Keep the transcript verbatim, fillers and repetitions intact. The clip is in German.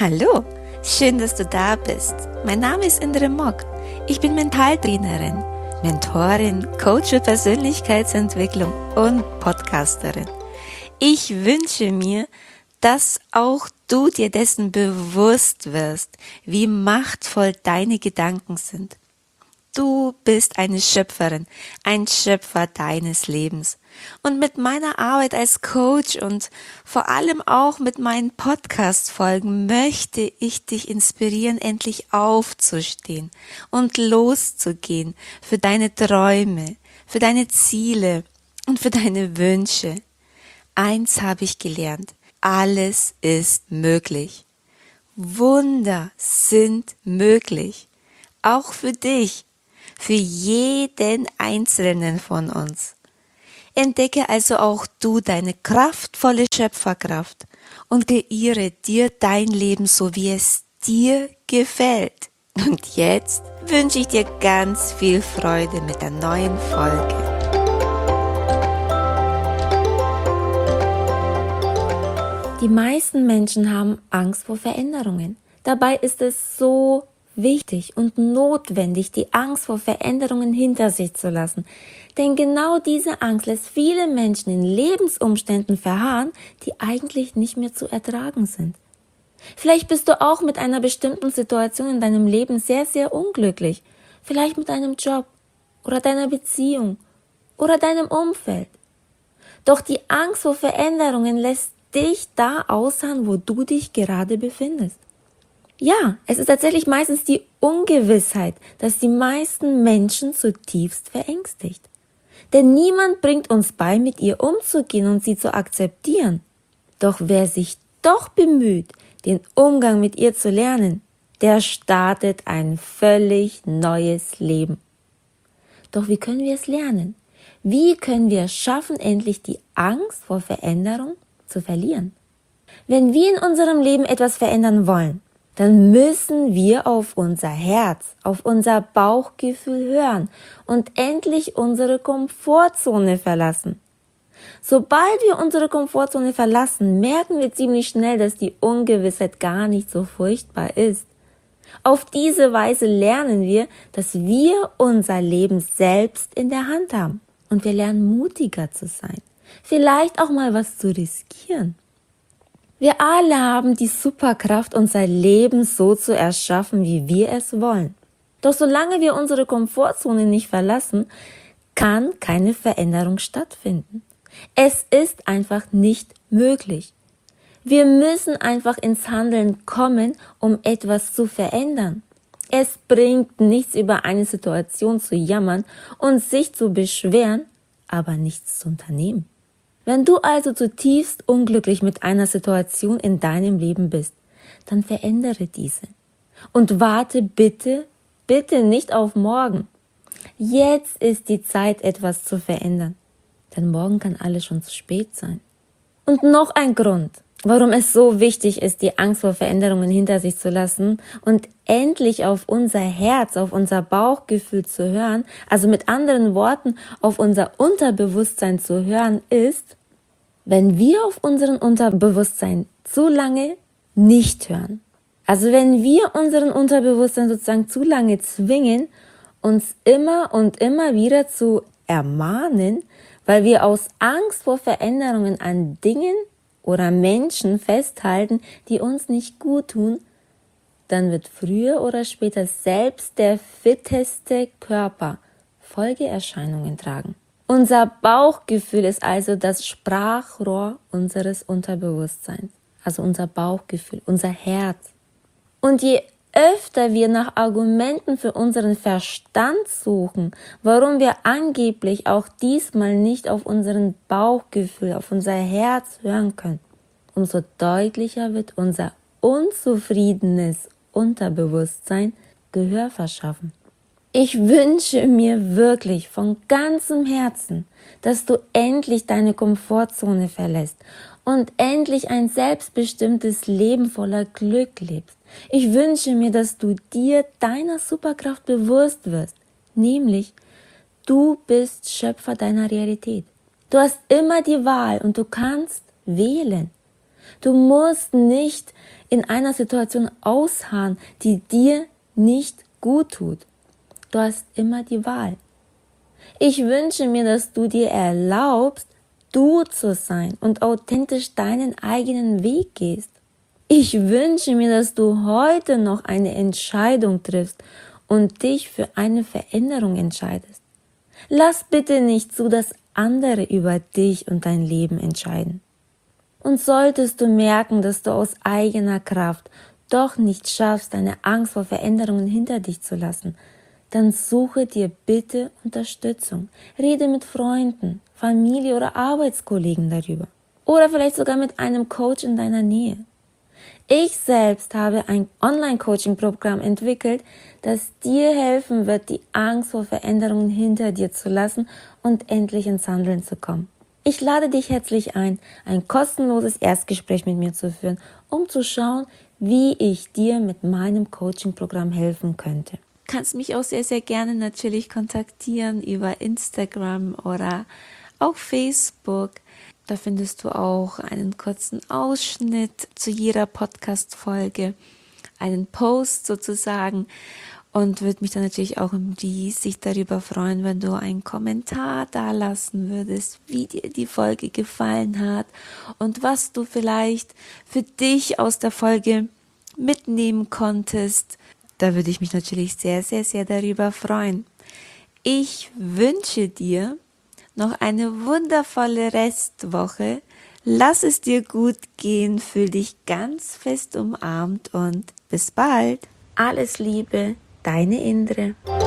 Hallo, schön, dass du da bist. Mein Name ist Indre Mock. Ich bin Mentaltrainerin, Mentorin, Coach für Persönlichkeitsentwicklung und Podcasterin. Ich wünsche mir, dass auch du dir dessen bewusst wirst, wie machtvoll deine Gedanken sind. Du bist eine Schöpferin, ein Schöpfer deines Lebens. Und mit meiner Arbeit als Coach und vor allem auch mit meinen Podcast-Folgen möchte ich dich inspirieren, endlich aufzustehen und loszugehen für deine Träume, für deine Ziele und für deine Wünsche. Eins habe ich gelernt: Alles ist möglich. Wunder sind möglich. Auch für dich. Für jeden Einzelnen von uns. Entdecke also auch du deine kraftvolle Schöpferkraft und kreiere dir dein Leben so, wie es dir gefällt. Und jetzt wünsche ich dir ganz viel Freude mit der neuen Folge. Die meisten Menschen haben Angst vor Veränderungen. Dabei ist es so wichtig und notwendig, die Angst vor Veränderungen hinter sich zu lassen. Denn genau diese Angst lässt viele Menschen in Lebensumständen verharren, die eigentlich nicht mehr zu ertragen sind. Vielleicht bist du auch mit einer bestimmten Situation in deinem Leben sehr, sehr unglücklich. Vielleicht mit deinem Job oder deiner Beziehung oder deinem Umfeld. Doch die Angst vor Veränderungen lässt dich da ausharren, wo du dich gerade befindest. Ja, es ist tatsächlich meistens die Ungewissheit, dass die meisten Menschen zutiefst verängstigt. Denn niemand bringt uns bei, mit ihr umzugehen und sie zu akzeptieren. Doch wer sich doch bemüht, den Umgang mit ihr zu lernen, der startet ein völlig neues Leben. Doch wie können wir es lernen? Wie können wir es schaffen, endlich die Angst vor Veränderung zu verlieren? Wenn wir in unserem Leben etwas verändern wollen, dann müssen wir auf unser Herz, auf unser Bauchgefühl hören und endlich unsere Komfortzone verlassen. Sobald wir unsere Komfortzone verlassen, merken wir ziemlich schnell, dass die Ungewissheit gar nicht so furchtbar ist. Auf diese Weise lernen wir, dass wir unser Leben selbst in der Hand haben und wir lernen, mutiger zu sein, vielleicht auch mal was zu riskieren. Wir alle haben die Superkraft, unser Leben so zu erschaffen, wie wir es wollen. Doch solange wir unsere Komfortzone nicht verlassen, kann keine Veränderung stattfinden. Es ist einfach nicht möglich. Wir müssen einfach ins Handeln kommen, um etwas zu verändern. Es bringt nichts, über eine Situation zu jammern und sich zu beschweren, aber nichts zu unternehmen. Wenn du also zutiefst unglücklich mit einer Situation in deinem Leben bist, dann verändere diese. Und warte bitte, bitte nicht auf morgen. Jetzt ist die Zeit, etwas zu verändern. Denn morgen kann alles schon zu spät sein. Und noch ein Grund, warum es so wichtig ist, die Angst vor Veränderungen hinter sich zu lassen und endlich auf unser Herz, auf unser Bauchgefühl zu hören, also mit anderen Worten auf unser Unterbewusstsein zu hören, ist, wenn wir auf unseren Unterbewusstsein zu lange nicht hören. Also wenn wir unseren Unterbewusstsein sozusagen zu lange zwingen, uns immer und immer wieder zu ermahnen, weil wir aus Angst vor Veränderungen an Dingen oder Menschen festhalten, die uns nicht gut tun, dann wird früher oder später selbst der fitteste Körper Folgeerscheinungen tragen. Unser Bauchgefühl ist also das Sprachrohr unseres Unterbewusstseins, also unser Bauchgefühl, unser Herz. Und je öfter wir nach Argumenten für unseren Verstand suchen, warum wir angeblich auch diesmal nicht auf unseren Bauchgefühl, auf unser Herz hören können, umso deutlicher wird unser unzufriedenes Unterbewusstsein Gehör verschaffen. Ich wünsche mir wirklich von ganzem Herzen, dass du endlich deine Komfortzone verlässt und endlich ein selbstbestimmtes Leben voller Glück lebst. Ich wünsche mir, dass du dir deiner Superkraft bewusst wirst, nämlich du bist Schöpfer deiner Realität. Du hast immer die Wahl und du kannst wählen. Du musst nicht in einer Situation ausharren, die dir nicht gut tut. Du hast immer die Wahl. Ich wünsche mir, dass du dir erlaubst, du zu sein und authentisch deinen eigenen Weg gehst. Ich wünsche mir, dass du heute noch eine Entscheidung triffst und dich für eine Veränderung entscheidest. Lass bitte nicht zu, dass andere über dich und dein Leben entscheiden. Und solltest du merken, dass du aus eigener Kraft doch nicht schaffst, deine Angst vor Veränderungen hinter dich zu lassen, dann suche dir bitte Unterstützung. Rede mit Freunden, Familie oder Arbeitskollegen darüber. Oder vielleicht sogar mit einem Coach in deiner Nähe. Ich selbst habe ein Online-Coaching-Programm entwickelt, das dir helfen wird, die Angst vor Veränderungen hinter dir zu lassen und endlich ins Handeln zu kommen. Ich lade dich herzlich ein, ein kostenloses Erstgespräch mit mir zu führen, um zu schauen, wie ich dir mit meinem Coaching-Programm helfen könnte. Du kannst mich auch sehr, sehr gerne natürlich kontaktieren über Instagram oder auch Facebook. Da findest du auch einen kurzen Ausschnitt zu jeder Podcast-Folge, einen Post sozusagen, und würde mich dann natürlich auch riesig darüber freuen, wenn du einen Kommentar da lassen würdest, wie dir die Folge gefallen hat und was du vielleicht für dich aus der Folge mitnehmen konntest. Da würde ich mich natürlich sehr, sehr, sehr darüber freuen. Ich wünsche dir noch eine wundervolle Restwoche. Lass es dir gut gehen, fühl dich ganz fest umarmt und bis bald. Alles Liebe, deine Indre.